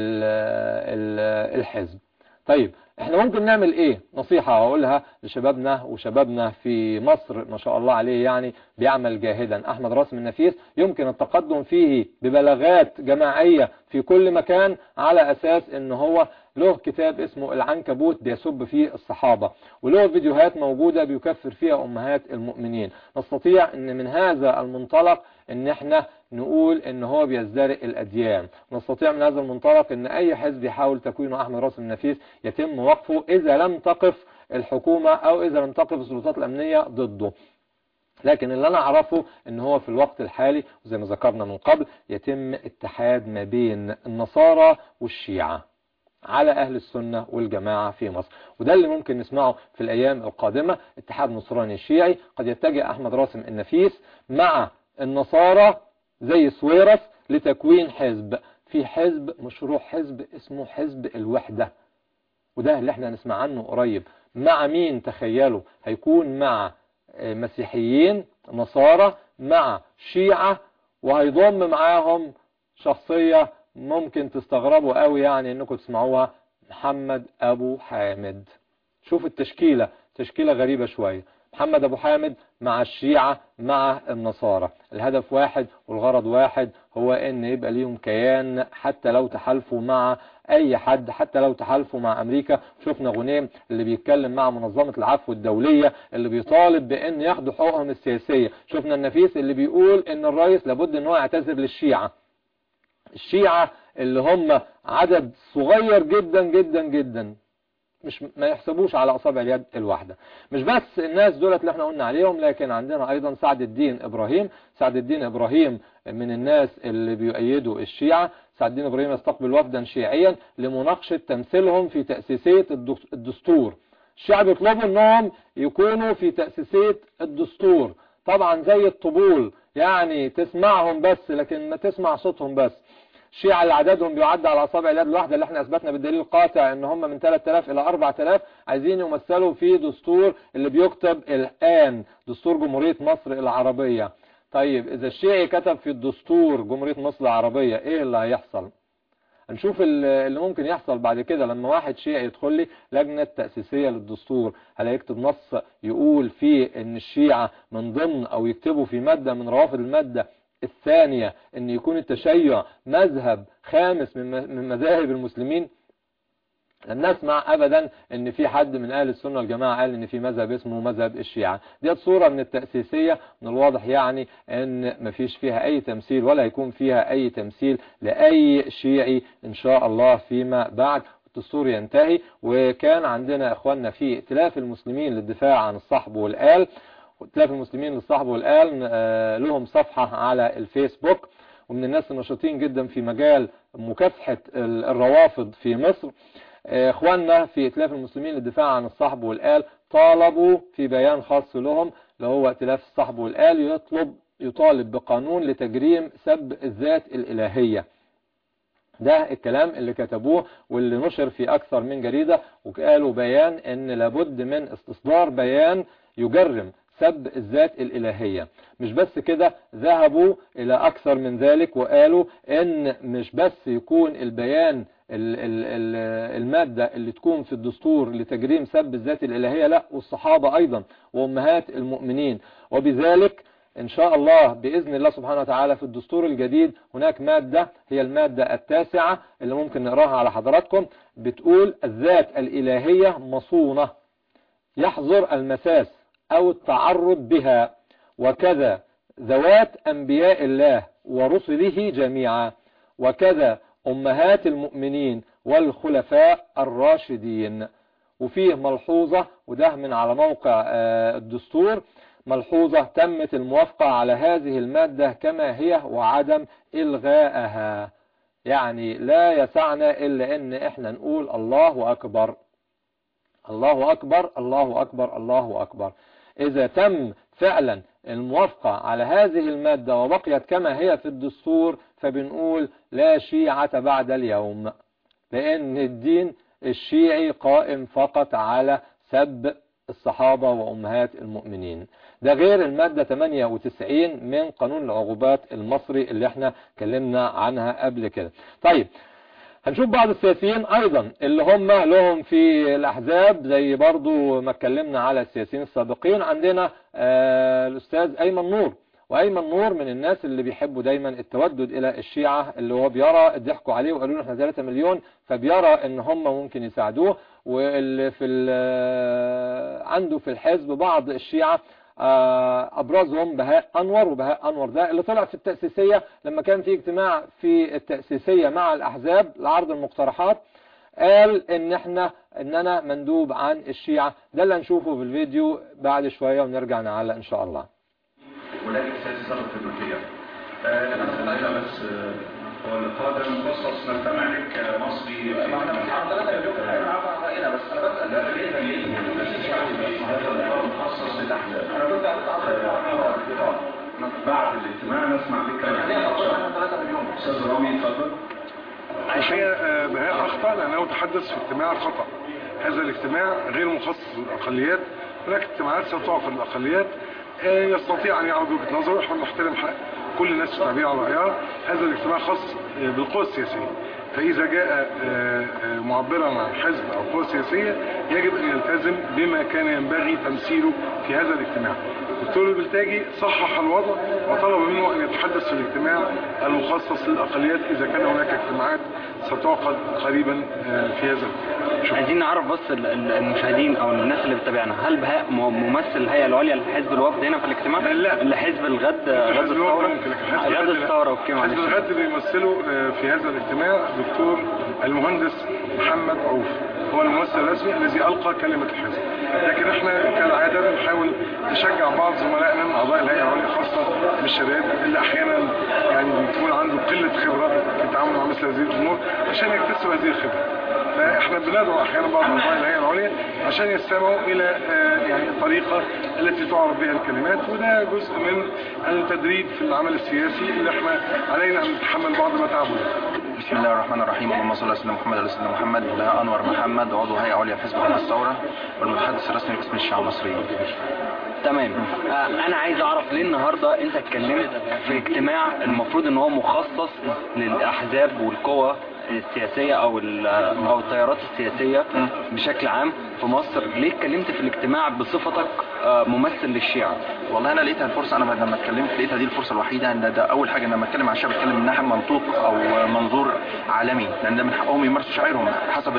الحزب. طيب احنا ممكن نعمل ايه؟ نصيحة هقولها لشبابنا وشبابنا في مصر ما شاء الله عليه، يعني بيعمل جاهدا. احمد راسم النفيس يمكن التقدم فيه ببلاغات جماعية في كل مكان على اساس ان هو له كتاب اسمه العنكبوت بيسب فيه الصحابة، وله فيديوهات موجودة بيكفر فيها امهات المؤمنين. نستطيع ان من هذا المنطلق ان احنا نقول ان هو بيزدرئ الاديان، نستطيع من هذا المنطلق ان اي حزب يحاول تكوينه احمد راسم النفيس يتم وقفه اذا لم تقف الحكومة او اذا لم تقف السلطات الامنية ضده. لكن اللي انا اعرفه ان هو في الوقت الحالي وزي ما ذكرنا من قبل يتم اتحاد ما بين النصارى والشيعة على اهل السنة والجماعة في مصر، وده اللي ممكن نسمعه في الايام القادمة. اتحاد نصراني شيعي، قد يتجه احمد راسم النفيس مع النصارى زي سويرس لتكوين حزب، في حزب مشروع حزب اسمه حزب الوحدة، وده اللي احنا نسمع عنه قريب. مع مين تخيلوا؟ هيكون مع مسيحيين نصارى مع شيعة، وهيضم معاهم شخصية ممكن تستغربوا قوي يعني انكم تسمعوها، محمد ابو حامد. شوف التشكيلة، تشكيلة غريبة شوية، محمد ابو حامد مع الشيعة مع النصارى، الهدف واحد والغرض واحد، هو ان يبقى ليهم كيان حتى لو تحالفوا مع اي حد، حتى لو تحالفوا مع امريكا. شفنا غنيم اللي بيتكلم مع منظمة العفو الدولية اللي بيطالب بان ياخدوا حقوقهم السياسية، شفنا النفيس اللي بيقول ان الرئيس لابد ان هو يعتذر للشيعة، الشيعة اللي هم عدد صغير جدا جدا جدا، مش ما يحسبوش على اصابع اليد الواحدة. مش بس الناس دولت اللي احنا قلنا عليهم، لكن عندنا ايضا سعد الدين ابراهيم. سعد الدين ابراهيم من الناس اللي بيؤيدوا الشيعة. سعد الدين ابراهيم يستقبل وفدا شيعيا لمناقشة تمثيلهم في تأسيسية الدستور. الشيعة بيطلبوا انهم يكونوا في تأسيسية الدستور، طبعا زي الطبول، يعني تسمعهم بس لكن ما تسمع صوتهم بس. الشيعة اللي عددهم بيعد على اصابع اليد الواحدة، اللي احنا اثبتنا بالدليل القاطع ان هم من 3000 الى 4000 عايزين يمثلوا في دستور اللي بيكتب الان دستور جمهورية مصر العربية. طيب اذا الشيعي كتب في الدستور جمهورية مصر العربية ايه اللي هيحصل؟ هنشوف اللي ممكن يحصل بعد كده لما واحد شيعي يدخل لي لجنة تأسيسية للدستور، هل هيكتب نص يقول فيه ان الشيعة من ضمن او يكتبوا في مادة من روافد المادة الثانية ان يكون التشيع مذهب خامس من مذاهب المسلمين؟ لن نسمع ابدا ان في حد من اهل السنة والجماعة قال ان في مذهب اسمه مذهب الشيعة. دي صورة من التأسيسية، من الواضح يعني ان مفيش فيها اي تمثيل ولا هيكون فيها اي تمثيل لاي شيعي ان شاء الله فيما بعد. الدستور ينتهي، وكان عندنا اخواننا في ائتلاف المسلمين للدفاع عن الصحب والآل، ائتلاف المسلمين للصحب والآل لهم صفحة على الفيسبوك، ومن الناس النشطين جدا في مجال مكافحة الروافض في مصر. اخواننا في ائتلاف المسلمين للدفاع عن الصحب والآل طالبوا في بيان خاص لهم اللي هو ائتلاف الصحب والآل يطالب بقانون لتجريم سب الذات الإلهية. ده الكلام اللي كتبوه واللي نشر في أكثر من جريدة، وقالوا بيان ان لابد من استصدار بيان يجرم سب الذات الإلهية. مش بس كده، ذهبوا إلى أكثر من ذلك وقالوا ان مش بس يكون البيان المادة اللي تكون في الدستور لتجريم سب الذات الإلهية، لا، والصحابة أيضا وأمهات المؤمنين. وبذلك إن شاء الله بإذن الله سبحانه وتعالى في الدستور الجديد هناك مادة هي المادة 9 اللي ممكن نقراها على حضراتكم، بتقول الذات الإلهية مصونة يحظر المساس أو التعرض بها، وكذا ذوات أنبياء الله ورسله جميعا، وكذا أمهات المؤمنين والخلفاء الراشدين. وفيه ملحوظة، وده من على موقع الدستور، ملحوظة تمت الموافقة على هذه المادة كما هي وعدم إلغائها. يعني لا يسعنا إلا إن إحنا نقول الله أكبر الله أكبر الله أكبر الله أكبر. إذا تم فعلا الموافقة على هذه المادة وبقيت كما هي في الدستور فبنقول لا شيعة بعد اليوم، لأن الدين الشيعي قائم فقط على سب الصحابة وأمهات المؤمنين. ده غير المادة 98 من قانون العقوبات المصري اللي احنا كلمنا عنها قبل كده. طيب هنشوف بعض السياسيين ايضا اللي هم لهم في الاحزاب زي برضو ما اتكلمنا على السياسيين السابقين. عندنا الاستاذ ايمن نور، وايمن نور من الناس اللي بيحبوا دايما التودد الى الشيعة، اللي هو بيرى ضحكوا عليه وقالوا له احنا 3 مليون، فبيرى ان هم ممكن يساعدوه. واللي في عنده في الحزب بعض الشيعة ابرزهم بهاء انور، وبهاء انور ده اللي طلع في التأسيسية لما كان في اجتماع في التأسيسية مع الاحزاب لعرض المقترحات، قال ان انا مندوب عن الشيعة. ده اللي هنشوفه في الفيديو بعد شوية ونرجع نعلق ان شاء الله. ولكن سياسي صرف في تركيا أنا بس هو القادم مخصص نستمع لك مصري بس انا بسأل هذا مخصص للأحزاب. انا كنت بعد الاجتماع نسمع لك استاذ رامي اتفضل. الحقيقة بهاء أخطأ لأنه تحدث في اجتماع خطأ. هذا الاجتماع غير مخصص للأقليات، هناك اجتماعات ستعقد للأقليات يستطيع أن يعرض وجهة نظره، ونحن نحترم حق كل الناس في التعبير عن رأيها. هذا الاجتماع خاص بالقوى السياسية، فإذا جاء معبرا عن حزب أو قوى سياسية يجب أن يلتزم بما كان ينبغي تمثيله في هذا الاجتماع. الدكتور البلتاجي صحح الوضع وطلب منه أن يتحدث في الاجتماع المخصص للأقليات إذا كان هناك اجتماعات ستعقد قريبا في هذا. عايزين نعرف بس المشاهدين او الناس اللي بتتابعنا، هل بهاء ممثل الهيئه العليا لحزب الوفد هنا في الاجتماع؟ لا، لحزب الغد، غد الثوره، غد الثوره اوكي معلش. حزب الغد بيمثله في هذا الاجتماع دكتور المهندس محمد عوف، هو الممثل الرسمي الذي ألقى كلمة الحزب. لكن احنا كالعادة بنحاول نشجع بعض زملائنا من أعضاء الهيئة العليا خاصة بالشباب اللي أحيانا يعني بيكون عنده قلة خبرة في التعامل مع مثل هذه الأمور عشان يكتسب هذه الخبرة. فاحنا بندعو أحيانا بعض أعضاء الهيئة العليا عشان يستمعوا إلى يعني الطريقة التي تعرف بها الكلمات، وده جزء من التدريب في العمل السياسي اللي احنا علينا أن نتحمل بعض متاعبه. بسم الله الرحمن الرحيم، اللهم صل على سيدنا محمد وعلى سيدنا محمد. بهاء أنور محمد، عضو هيئة عليا في حزب غد الثورة والمتحدث الرسمي باسم الشيعة المصريين. تمام. انا عايز اعرف ليه النهارده انت اتكلمت في اجتماع المفروض ان هو مخصص للاحزاب والقوى السياسية او التيارات السياسية بشكل عام في مصر، ليه اتكلمت في الاجتماع بصفتك ممثل للشيعة؟ والله انا لقيتها الفرصة، انا لما اتكلمت لقيتها دي الفرصة الوحيدة ان ده اول حاجة لما اتكلم عن الشعب اتكلم من ناحية منطوق او منظور عالمي، لان ده من حقهم يمارسوا شعائرهم حسب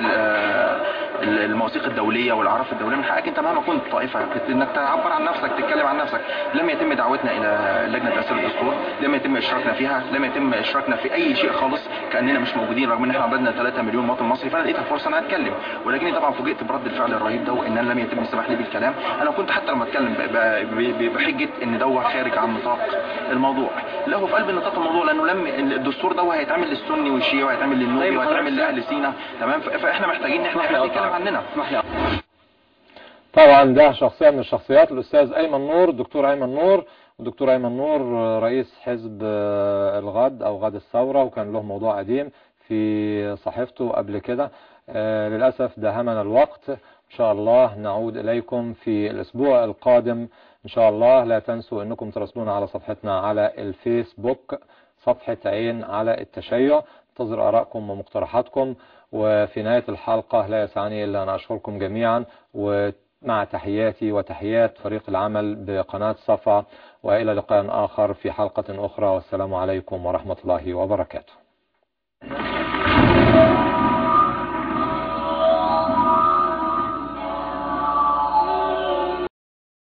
المواثيق الدولية والاعراف الدولية. من حقك انت مهما كنت طائفة انك تعبر عن نفسك، تتكلم عن نفسك. لم يتم دعوتنا الى لجنة تأثير الدستور، لم يتم اشراكنا فيها، لم يتم اشراكنا في اي شيء خالص، كأننا مش موجودين رغم ان احنا عددنا 3 مليون مواطن مصري. فانا لقيتها فرصة ان انا اتكلم، ولكني طبعا فوجئت برد الفعل الرهيب ده وان لم يتم السماح لي بالكلام. انا كنت حتى لما اتكلم بحجة ان ده خارج عن نطاق الموضوع، لا هو في قلب نطاق الموضوع، لانه الدستور ده هيتعمل للسني والشيعي وهيتعمل للنوبي وهيتعمل لاهل سينا، تمام؟ فاحنا محتاجين ان احنا نتكلم عننا. طبعا ده شخصية من الشخصيات الأستاذ أيمن نور، الدكتور أيمن نور. الدكتور أيمن نور رئيس حزب الغد أو غد الثورة، وكان له موضوع قديم في صحيفته قبل كده. للأسف داهمنا الوقت. إن شاء الله نعود إليكم في الأسبوع القادم إن شاء الله. لا تنسوا أنكم تراسلونا على صفحتنا على الفيسبوك، صفحة عين على التشيع. انتظر آرائكم ومقترحاتكم. وفي نهاية الحلقة لا يسعني إلا أن أشكركم جميعا مع تحياتي وتحيات فريق العمل بقناة صفا، وإلى لقاء آخر في حلقة أخرى، والسلام عليكم ورحمة الله وبركاته.